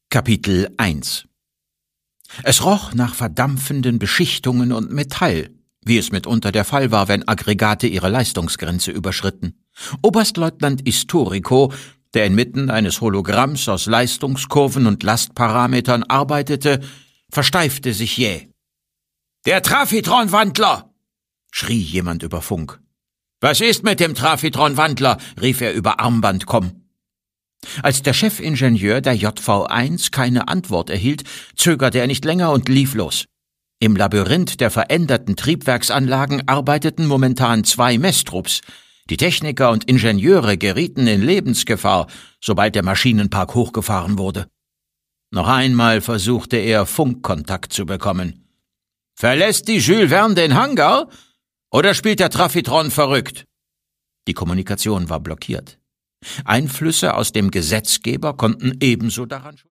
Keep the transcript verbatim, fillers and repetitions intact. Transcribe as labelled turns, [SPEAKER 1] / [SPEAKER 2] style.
[SPEAKER 1] Kapitel eins. Es roch nach verdampfenden Beschichtungen und Metall, wie es mitunter der Fall war, wenn Aggregate ihre Leistungsgrenze überschritten. Oberstleutnant Istorico, der inmitten eines Hologramms aus Leistungskurven und Lastparametern arbeitete, versteifte sich jäh. »Der Trafitron-Wandler!« schrie jemand über Funk. »Was ist mit dem Trafitron-Wandler?« rief er über Armbandkomm. Als der Chefingenieur der J V eins keine Antwort erhielt, zögerte er nicht länger und lief los. Im Labyrinth der veränderten Triebwerksanlagen arbeiteten momentan zwei Messtrupps. Die Techniker und Ingenieure gerieten in Lebensgefahr, sobald der Maschinenpark hochgefahren wurde. Noch einmal versuchte er, Funkkontakt zu bekommen. »Verlässt die Jules Verne den Hangar? Oder spielt der Trafitron verrückt?« Die Kommunikation war blockiert. Einflüsse aus dem Gesetzgeber konnten ebenso daran